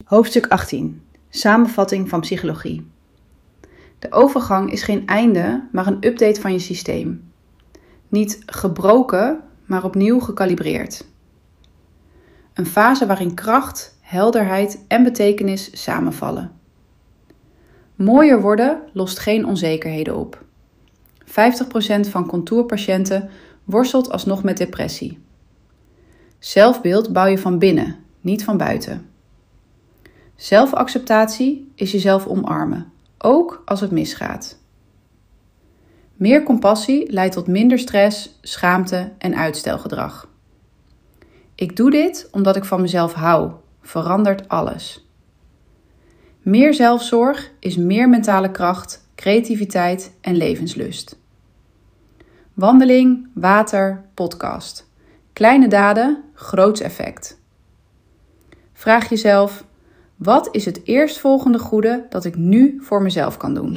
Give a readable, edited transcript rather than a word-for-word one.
Hoofdstuk 18. Samenvatting van psychologie. De overgang is geen einde, maar een update van je systeem. Niet gebroken, maar opnieuw gekalibreerd. Een fase waarin kracht, helderheid en betekenis samenvallen. Mooier worden lost geen onzekerheden op. 50% van contourpatiënten worstelt alsnog met depressie. Zelfbeeld bouw je van binnen, niet van buiten. Zelfacceptatie is jezelf omarmen, ook als het misgaat. Meer compassie leidt tot minder stress, schaamte en uitstelgedrag. Ik doe dit omdat ik van mezelf hou, verandert alles. Meer zelfzorg is meer mentale kracht, creativiteit en levenslust. Wandeling, water, podcast. Kleine daden, groots effect. Vraag jezelf: wat is het eerstvolgende goede dat ik nu voor mezelf kan doen?